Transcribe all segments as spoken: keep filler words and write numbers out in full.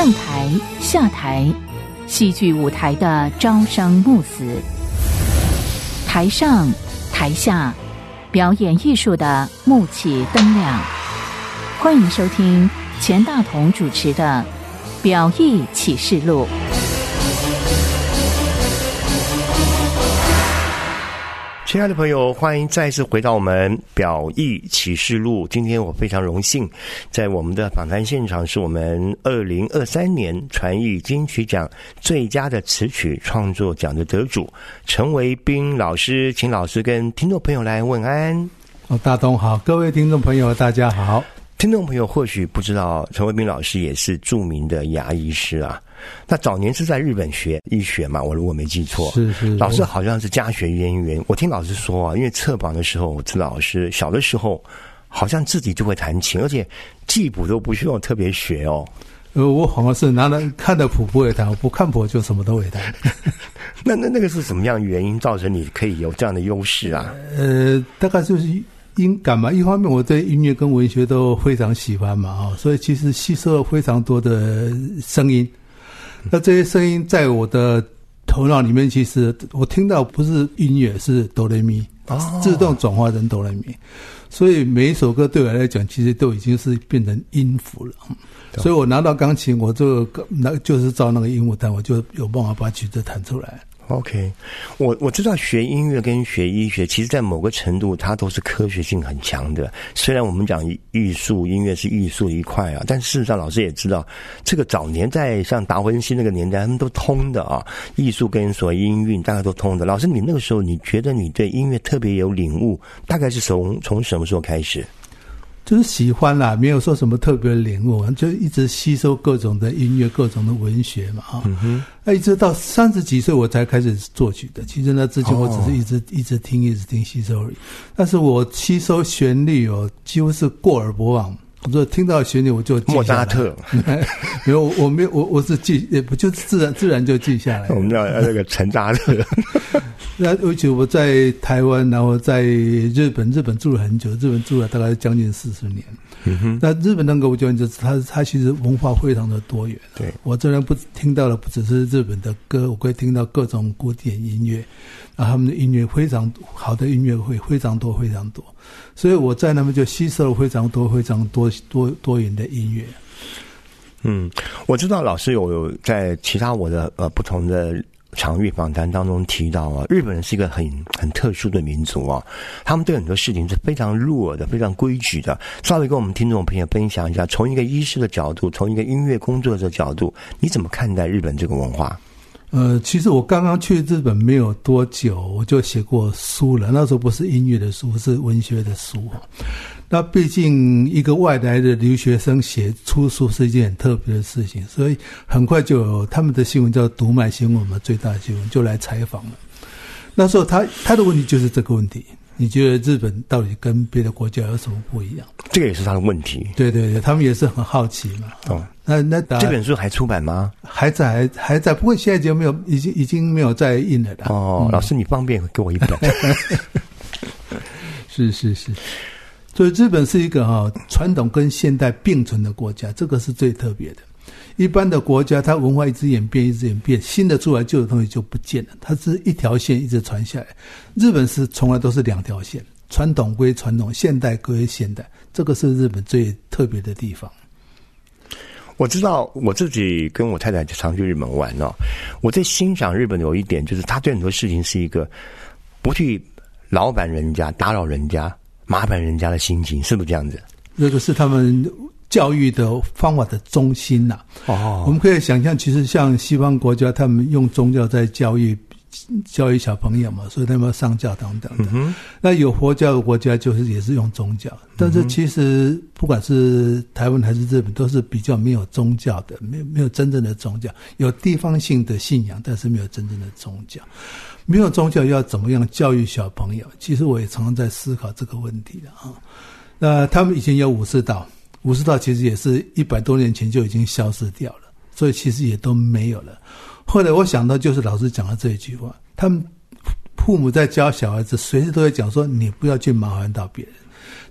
上台下台，戏剧舞台的朝生暮死，台上台下表演艺术的幕起灯亮。欢迎收听钱大同主持的《表艺启示录》。 亲爱的朋友，欢迎再次回到我们表艺启示录。今天我非常荣幸，在我们的访谈现场是我们二零二三年传艺金曲奖最佳的词曲创作奖的得主陈维彬老师，请老师跟听众朋友来问安。 哦，大东好，各位听众朋友大家好。 听众朋友或许不知道，陈维彬老师也是著名的牙医师啊。那早年是在日本学医学嘛，我如果没记错， 是是， 老师好像是家学渊源。我听老师说啊，因为测榜的时候，我知道老师小的时候好像自己就会弹琴，而且记谱都不需要特别学哦。 呃，我好像是拿了看的谱不会弹，我不看谱就什么都会弹。 那那那个是什么样的原因造成你可以有这样的优势啊？ 呃，大概就是音感嘛，一方面我对音乐跟文学都非常喜欢嘛，哦，所以其实吸收了非常多的声音。那这些声音在我的头脑里面，其实我听到不是音乐，是哆来咪，哦，自动转化成哆来咪，所以每一首歌对我来讲，其实都已经是变成音符了。所以我拿到钢琴，我就那就是照那个音符弹，我就有办法把曲子弹出来。 OK， 我我知道学音乐跟学医学，其实在某个程度它都是科学性很强的。虽然我们讲艺术，音乐是艺术一块啊，但事实上老师也知道，这个早年在像达文西那个年代，他们都通的啊，艺术跟所谓音韵大概都通的。老师，你那个时候你觉得你对音乐特别有领悟，大概是从从什么时候开始？ 就是喜欢啦，没有说什么特别的领悟，就一直吸收各种的音乐、各种的文学嘛，啊、嗯哼，那一直到三十几岁我才开始作曲的。其实那之前我只是一直、哦、一直听、一直听吸收而已。但是我吸收旋律哦，几乎是过耳不忘。我说听到旋律我就记下来。莫扎特，没有，我没有，我我是记，也不就自然自然就记下来。 我们叫那个陈扎特。 那而且我在台湾，然后在日本，日本住了很久，日本住了大概将近四十年。嗯哼，那日本那个我觉得就是它，它其实文化非常的多元。对，我这边不听到的不只是日本的歌，我可以听到各种古典音乐，然后他们的音乐非常好的音乐会非常多非常多，所以我在那边就吸收了非常多非常多多多元的音乐。 嗯，我知道老师有有在其他我的呃不同的场域访谈当中提到啊，日本人是一个很很特殊的民族啊，他们对很多事情是非常入耳的，非常规矩的。稍微跟我们听众朋友分享一下，从一个医师的角度，从一个音乐工作者的角度，你怎么看待日本这个文化？ 呃，其实我刚刚去日本没有多久，我就写过书了。那时候不是音乐的书，是文学的书。那毕竟一个外来的留学生写出书是一件很特别的事情，所以很快就有他们的新闻叫读卖新闻嘛，最大的新闻就来采访了。那时候他他的问题就是这个问题，你觉得日本到底跟别的国家有什么不一样？这个也是他的问题。 对对对，他们也是很好奇嘛。哦，那那这本书还出版吗？ 还在，还还在，不过现在就没有，已经已经没有再印了啦。 哦，嗯、老师你方便给我一本？ 是是是。所以日本是一个哈、哦、传统跟现代并存的国家，这个是最特别的。一般的国家，它文化一直演变，一直演变，新的出来，旧的东西就不见了，它是一条线一直传下来。日本是从来都是两条线，传统归传统，现代归现代，这个是日本最特别的地方。 我知道我自己跟我太太常去日本玩哦，我在欣赏日本有一点，就是他对很多事情是一个不去劳烦人家、打扰人家、麻烦人家的心情，是不是这样子？ 这个是他们教育的方法的中心呐、啊。哦，我们可以想象，其实像西方国家，他们用宗教在教育教育小朋友嘛，所以他们要上教堂等等。嗯、那有佛教的国家就是也是用宗教，但是其实不管是台湾还是日本，都是比较没有宗教的，没有没有真正的宗教，有地方性的信仰，但是没有真正的宗教。没有宗教要怎么样教育小朋友？其实我也常常在思考这个问题的啊。那他们以前有武士道，武士道其实也是一百多年前就已经消失掉了，所以其实也都没有了。后来我想到就是老师讲的这一句话，他们父母在教小孩子，随时都会讲说你不要去麻烦到别人。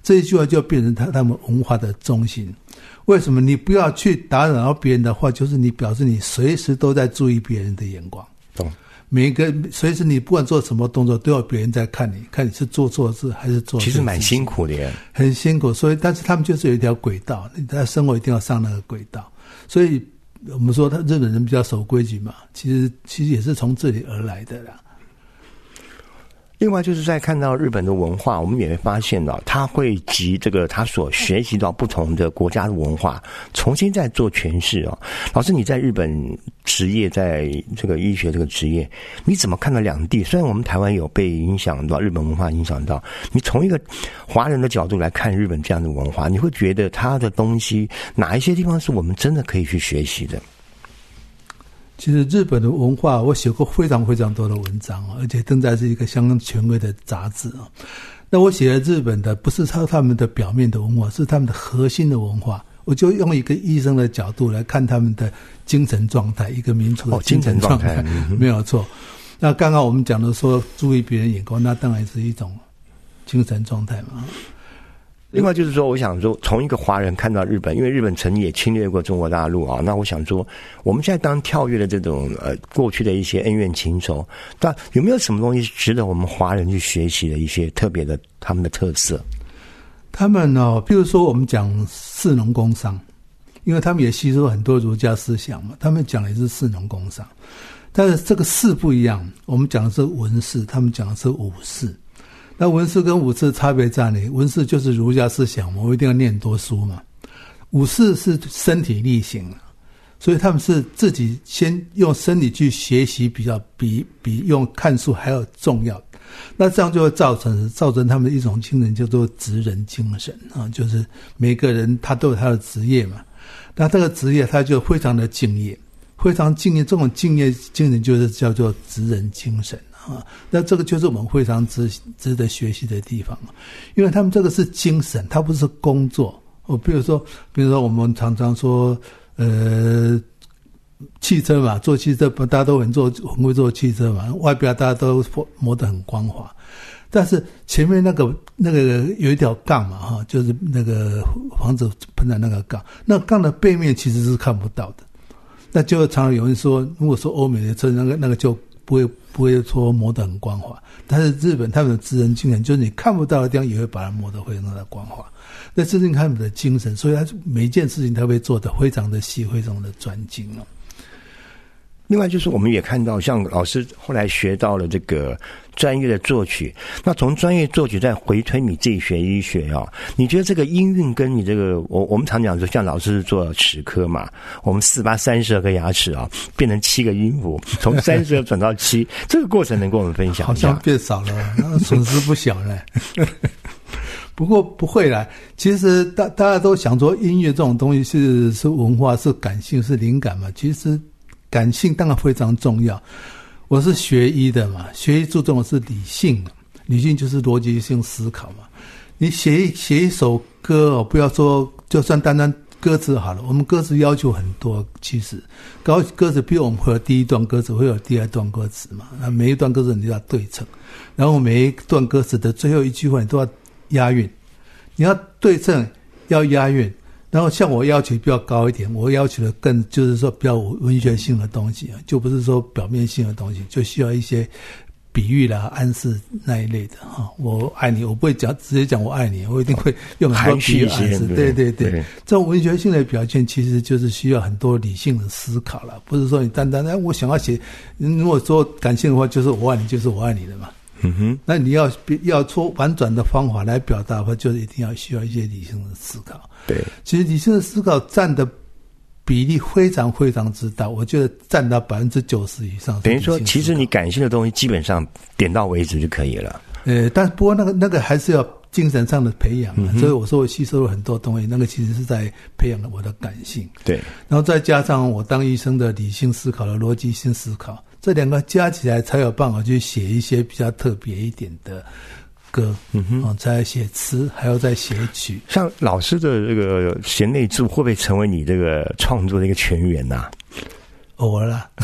这一句话就变成他他们文化的中心。为什么你不要去打扰到别人的话，就是你表示你随时都在注意别人的眼光。 懂。 每一个随时你不管做什么动作，都有别人在看你，看你是做错事还是做错事。 其实蛮辛苦的耶， 很辛苦。所以，但是他们就是有一条轨道，你在生活一定要上那个轨道。所以我们说他日本人比较守规矩嘛，其实其实也是从这里而来的啦。 另外就是在看到日本的文化，我们也会发现到他会集这个他所学习到不同的国家的文化，重新再做诠释哦。老师，你在日本职业，在这个医学这个职业，你怎么看到两地？虽然我们台湾有被影响到，日本文化影响到，你从一个华人的角度来看日本这样的文化，你会觉得他的东西哪一些地方是我们真的可以去学习的？ 其实日本的文化，我写过非常非常多的文章，而且登在是一个相当权威的杂志啊。那我写的日本的不是他他们的表面的文化，是他们的核心的文化。我就用一个医生的角度来看他们的精神状态，一个民族的精神状态，哦嗯、没有错。那刚刚我们讲的说注意别人眼光，那当然是一种精神状态嘛。 另外就是说，我想说，从一个华人看到日本，因为日本曾经也侵略过中国大陆啊。那我想说，我们现在当跳跃的这种呃过去的一些恩怨情仇，但有没有什么东西值得我们华人去学习的一些特别的他们的特色？ 他们哦，譬如说我们讲士农工商，因为他们也吸收很多儒家思想嘛，他们讲的也是士农工商，但是这个士不一样，我们讲的是文士，他们讲的是武士。那文士跟武士差别在哪里？文士就是儒家思想，我一定要念多书嘛。武士是身体力行，所以他们是自己先用身体去学习，比较比比用看书还要重要。那这样就会造成造成他们的一种精神，叫做职人精神啊，就是每个人他都有他的职业嘛。那这个职业他就非常的敬业，非常敬业，这种敬业精神就是叫做职人精神。啊，那这个就是我们非常值值得学习的地方，因为他们这个是精神，它不是工作。我比如说，比如说我们常常说，呃，汽车嘛，做汽车大家都很做很会做汽车嘛，外表大家都磨得很光滑，但是前面那个那个有一条杠嘛，哈，就是那个房子喷的那个杠，那杠的背面其实是看不到的。那就常常有人说，如果说欧美的车，那个那个就不会不会说磨得很光滑，但是日本他们的职人精神，就是你看不到的地方也会把它磨得非常的光滑。那这是他们的精神，所以他每一件事情他会做得非常的细，非常的专精哦。 另外就是我们也看到，像老师后来学到了这个专业的作曲，那从专业作曲再回推你自己学医学啊，你觉得这个音韵跟你这个，我我们常讲说，像老师是做齿科嘛，我们四八三十二颗牙齿啊，变成七个音符，从三十二转到七，这个过程能跟我们分享一下？ 好像变少了，那损失不小了。不过不会啦，其实大大家都想说音乐这种东西是是文化，是感性，是灵感嘛，其实感性当然非常重要。我是学医的嘛，学医注重的是理性，理性就是逻辑性思考嘛。你写一写一首歌哦，不要说就算单单歌词好了，我们歌词要求很多，其实高歌词比如我们会有第一段歌词，会有第二段歌词嘛，那每一段歌词你都要对称，然后每一段歌词的最后一句话你都要押韵，你要对称，要押韵。然后像我要求比较高一点，我要求的更就是说比较文学性的东西，就不是说表面性的东西，就需要一些比喻啦、暗示那一类的哈。我爱你，我不会讲直接讲我爱你，我一定会用很多比喻暗示。对对对，对这种文学性的表现其实就是需要很多理性的思考啦，不是说你单单哎我想要写，如果说感性的话，就是我爱你，就是我爱你的嘛。嗯哼，那你要要说婉转的方法来表达的话，就是一定要需要一些理性的思考。 对， 其实理性的思考占的比例非常非常之大，我觉得占到百分之九十以上。 等于说，其实你感性的东西基本上点到为止就可以了。 呃，但不过那个那个还是要精神上的培养、嗯、所以我说我吸收了很多东西，那个其实是在培养了我的感性。对，然后再加上我当医生的理性思考的逻辑性思考。这两个加起来才有办法去写一些比较特别一点的歌，嗯哼，哦、再写词，还要再写曲。 像老师的这个贤内助，会不会成为你这个创作的一个泉源呐、啊？ 偶尔啦。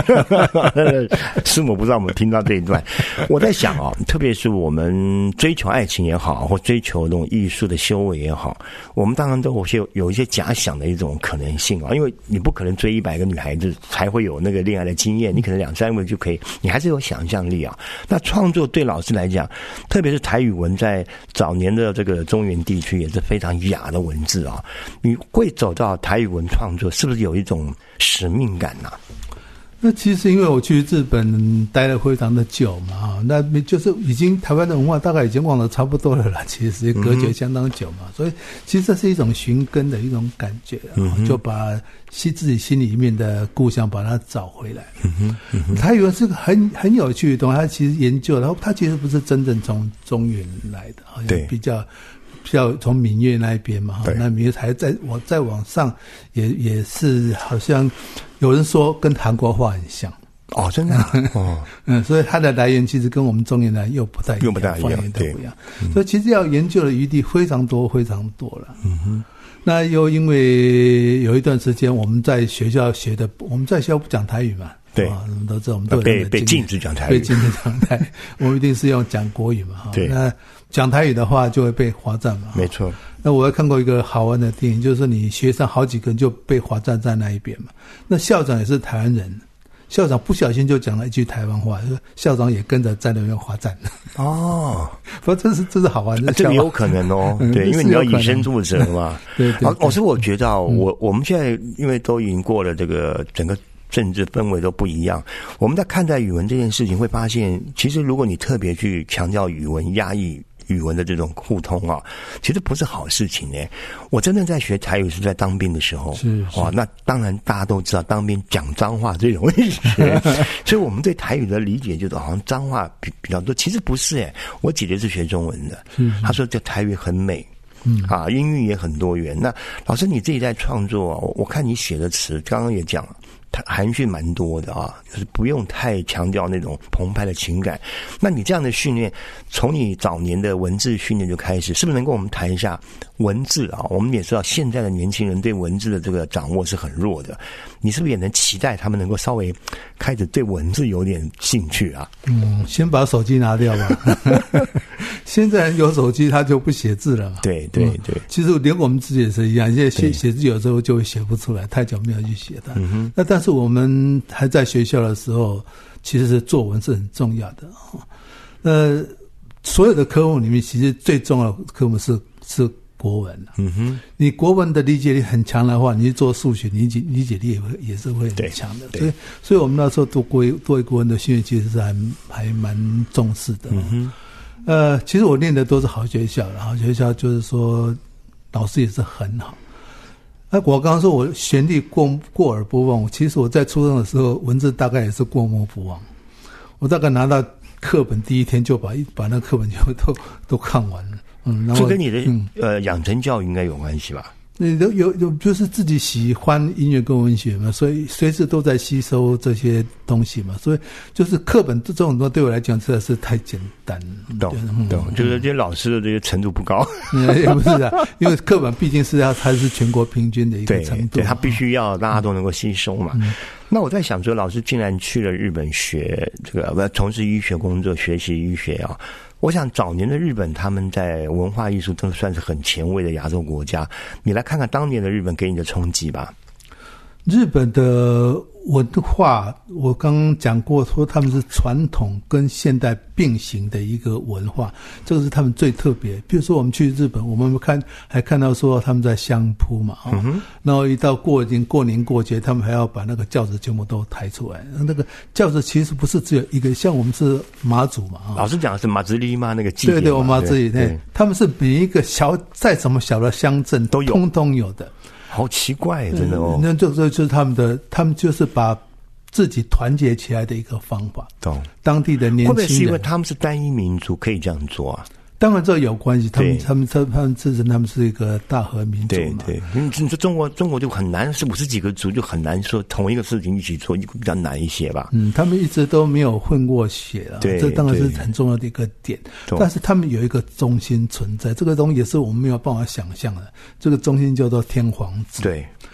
师母不知道我们听到这一段，我在想啊、哦，特别是我们追求爱情也好，或追求那种艺术的修为也好，我们当然都有些有一些假想的一种可能性啊，因为你不可能追一百个女孩子才会有那个恋爱的经验，你可能两三个就可以，你还是有想象力啊。那创作对老师来讲，特别是台语文，在早年的这个中原地区也是非常雅的文字啊，你会走到台语文创作，是不是有一种使命感呢、啊？ 那其实因为我去日本待了非常的久嘛，那就是已经台湾的文化大概已经忘得差不多了啦，其实隔绝相当久嘛，嗯、所以其实这是一种寻根的一种感觉、啊嗯、就把自己心里面的故乡把它找回来。嗯哼嗯哼台语是个很很有趣的东西，它其实研究，然后它其实不是真正从中原来的，好像比较。比较从闽粤那一边嘛，那闽粤台在我再往上也也是好像有人说跟韩国话很像哦，真的、啊、哦， 嗯，所以它的来源其实跟我们中原来又不太一样， 又不太一样， 都不一样，嗯、所以其实要研究的余地非常多非常多了。嗯哼，那又因为有一段时间我们在学校学的，我们在学校不讲台语嘛。 对， 啊，我们都知道，我们都有被被禁止讲台语， 被禁止讲台语，我们一定是用讲国语嘛。 对， 那讲台语的话就会被罚站嘛。 没错。 那我还看过一个好玩的电影，就是说你学生好几个人就被罚站在那一边嘛。那校长也是台湾人，校长不小心就讲了一句台湾话，校长也跟着在那边罚站。 哦， 不，这是这是好玩的、 啊，这个有可能哦。嗯、对，因为你要以身作则嘛。 对 对, 对。 好，老师，我觉得、哦、我我们现在因为都已经过了这个整个。政治氛围都不一样，我们在看待语文这件事情会发现，其实如果你特别去强调语文，压抑语文的这种互通啊，其实不是好事情呢。我真正在学台语是在当兵的时候， 是哇，那当然大家都知道当兵讲脏话最容易学，所以我们对台语的理解就是好像脏话比比较多，其实不是诶。我姐姐是学中文的，她说这台语很美。嗯啊，音域也很多元。那老师你自己在创作、啊，我我看你写的词，刚刚也讲了，含蓄蛮多的啊，就是不用太强调那种澎湃的情感。那你这样的训练，从你早年的文字训练就开始，是不是能跟我们谈一下文字啊？我们也知道现在的年轻人对文字的这个掌握是很弱的，你是不是也能期待他们能够稍微开始对文字有点兴趣啊？ 嗯，先把手机拿掉吧。现在有手机他就不写字了嘛。 对对对、嗯， 其实连我们自己也是一样，现在写写字有时候就会写不出来，太久没有去写它。嗯哼。那但是我们还在学校的时候，其实是作文是很重要的。呃，所有的科目里面，其实最重要的科目是是国文。嗯哼。你国文的理解力很强的话，你去做数学，理解理解力也会也是会很强的。所以，所以我们那时候做国做国文的训练，其实是还还蛮重视的。嗯哼。呃，其实我念的都是好学校的，好学校就是说老师也是很好。那我刚刚说我旋律过过耳不忘，其实我在初中的时候文字大概也是过目不忘。我大概拿到课本第一天就把把那课本就都都看完了。嗯，然后这跟你的、嗯、呃养成教育应该有关系吧？ 你都有有就是自己喜欢音乐跟文学嘛，所以随时都在吸收这些东西嘛，所以就是课本这种东西对我来讲实在是太简单了。 懂懂、嗯，就是这些老师的这些程度不高。 嗯，也不是啊，因为课本毕竟是要它是全国平均的一个程度， 对，对，它必须要大家都能够吸收嘛。嗯、那我在想说，老师竟然去了日本学这个，不从事医学工作，学习医学啊。我想早年的日本，他们在文化艺术都算是很前卫的亚洲国家。你来看看当年的日本给你的冲击吧。 日本的文化，我刚刚讲过，说他们是传统跟现代并行的一个文化，这个是他们最特别。比如说我们去日本，我们看还看到说他们在相扑嘛，哦嗯、然后一到过年过年过节，他们还要把那个轿子全部都抬出来。那个轿子其实不是只有一个，像我们是马祖嘛，哦、 老师讲的是马子里嘛，那个祭典嘛， 对对，我马子里，对，他们是每一个小再怎么小的乡镇都有，通通有的。 好奇怪，真的哦！ 那这这就是他们的，他们就是把自己团结起来的一个方法。懂。当地的年轻人会不会是因为他们是单一民族，可以这样做啊？ 当然这有关系，他们他们他们他们自身他们是一个大和民族嘛。 对对，你你说中国中国就很难，是五十几个族就很难说同一个事情一起做，比较难一些吧。 嗯，他们一直都没有混过血啊， 对， 这当然是很重要的一个点。但是他们有一个中心存在，这个东西也是我们没有办法想象的。这个中心叫做天皇制。 对。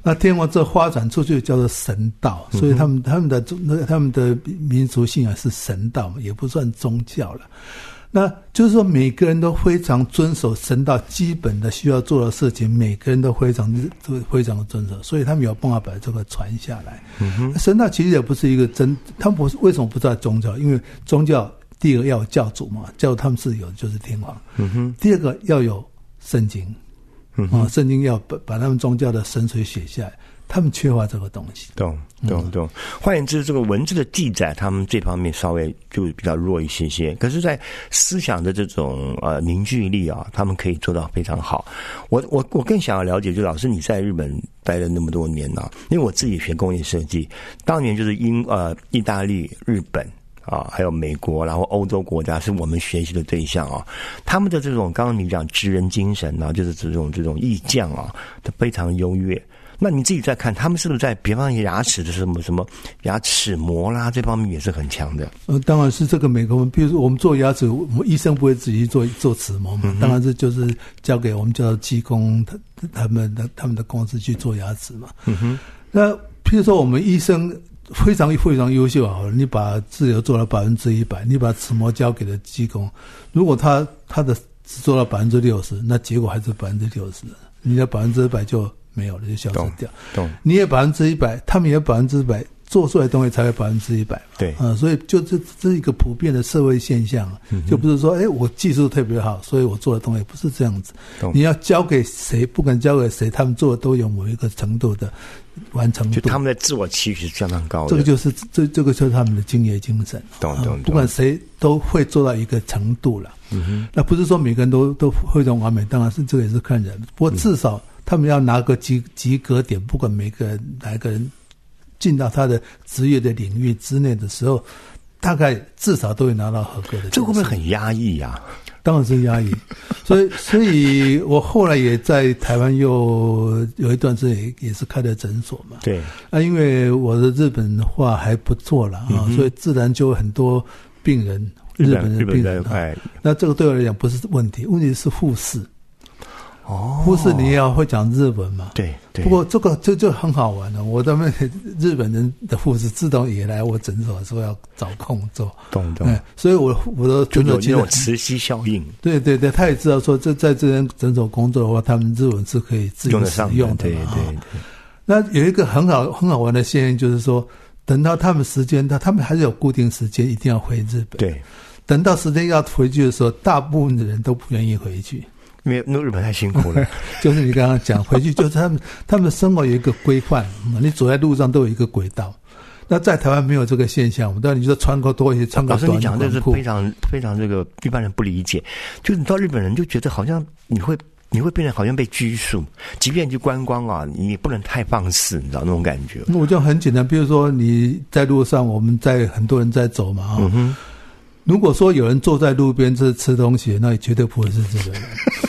那天王这发展出去叫做神道，所以他们他们的他们的民族信仰是神道嘛，也不算宗教了。那就是说每个人都非常遵守神道基本的需要做的事情，每个人都非常非常的遵守，所以他们有办法把这个传下来。嗯、神道其实也不是一个真，他们不是为什么不知道宗教？因为宗教第一个要有教主嘛，教主他们是有就是天皇。嗯哼。第二个要有圣经，嗯啊，圣经要把把他们宗教的神髓写下来。他们缺乏这个东西， 懂懂懂。换言之，这个文字的记载，他们这方面稍微就比较弱一些些。可是，在思想的这种呃凝聚力啊，他们可以做到非常好。我我我更想要了解，就老师你在日本待了那么多年啊，因为我自己学工业设计，当年就是英呃意大利、日本。啊，还有美国，然后欧洲国家是我们学习的对象啊。他们的这种，刚刚你讲职人精神啊，就是这种这种艺匠啊，都非常优越。那你自己在看，他们是不是在比方牙齿的什么什么牙齿模啦这方面也是很强的？ 呃，当然是这个美国，比如说我们做牙齿，我们医生不会自己做做齿模嘛，嗯、当然是就是交给我们叫技工，他他们的他们的公司去做牙齿嘛。嗯哼，那譬如说我们医生。非常非常优秀好了，你把治疗做到百分之一百，你把齿模交给了技工，如果他他的只做到百分之六十，那结果还是百分之六十，你的百分之一百就没有了，就消失掉。懂？你也百分之一百，他们也百分之一百，做出来的东西才会百分之一百。对啊、呃，所以就这这是一个普遍的社会现象，嗯、就不是说哎我技术特别好，所以我做的东西不是这样子。你要交给谁，不管交给谁，他们做的都有某一个程度的。完成度， 就他们的自我期许是相当高的。 这个就是这这个就是他们的敬业精神。 懂懂、呃。 不管谁都会做到一个程度了。嗯哼。那不是说每个人都都非常完美，当然是这个也是看人。不过至少他们要拿个及及格点，不管每个人哪一个人进到他的职业的领域之内的时候，大概至少都会拿到合格的。 这会不会很压抑啊？ 当然是压抑，所以，所以我后来也在台湾又有一段时间也也是开了诊所嘛。对，啊，因为我的日本话还不错了啊、嗯，所以自然就很多病人，日本的病人，啊、那这个对我来讲不是问题，问题是护士。哦，护士你也要会讲日文嘛？对对。不过这个这就很好玩了，我他们日本人的护士自动也来我诊所说要找空做，懂懂。嗯，所以我我的诊所就有那种磁吸效应。 对对对，他也知道说这在这间诊所工作的话，他们日文是可以自由使用的嘛。对对对。那有一个很好很好玩的现象，就是说，等到他们时间，他他们还是有固定时间，一定要回日本。对。等到时间要回去的时候，大部分的人都不愿意回去。 因为那日本太辛苦了， 就是你刚刚讲回去，就是他们他们的生活有一个规范，你走在路上都有一个轨道。那在台湾没有这个现象，我们当然你说穿个多一些，穿个短裤。老师，你讲的是非常非常这个一般人不理解，就是你到日本人就觉得好像你会你会变成好像被拘束，即便去观光啊，你也不能太放肆，你知道那种感觉。我就很简单，比如说你在路上，我们在很多人在走嘛，哈、嗯哼。如果说有人坐在路边这吃东西，那也绝对不会是日本人。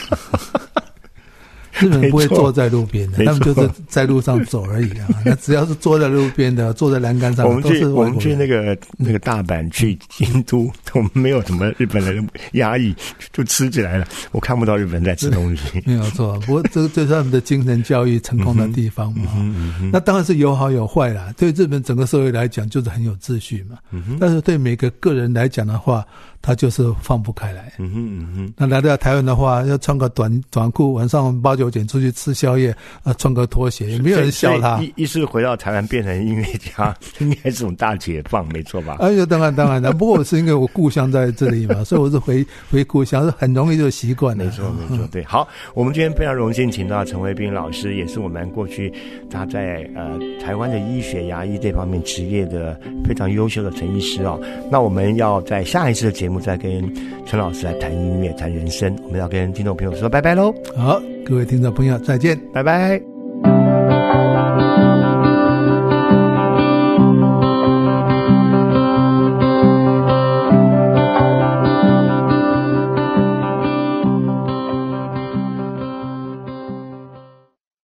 日本人不会坐在路边的，他们就是在路上走而已啊。那只要是坐在路边的，坐在栏杆上的，我们去我们去那个那个大阪，去京都，我们没有什么日本人压抑，就吃起来了。我看不到日本人在吃东西，没有错。不过这这是他们的精神教育成功的地方嘛。嗯嗯嗯、那当然是有好有坏啦。对日本整个社会来讲，就是很有秩序嘛。嗯、但是对每个个人来讲的话，他就是放不开来。嗯哼嗯哼。那来到台湾的话，要穿个短短裤，晚上八九点出去吃宵夜，啊，穿个拖鞋，也没有人笑他。一一是回到台湾变成音乐家，应该是种大解放，没错吧？哎呦，当然当然的。不过我是因为我故乡在这里嘛，所以我是回回故乡，是很容易就习惯了。没错没错，对。好，我们今天非常荣幸请到陈维彬老师，也是我们过去他在呃台湾的医学牙医这方面职业的非常优秀的陈医师哦。那我们要在下一次的节目再跟陈老师来谈音乐、谈人生。我们要跟听众朋友说拜拜喽。好，各位听众朋友再见，拜拜。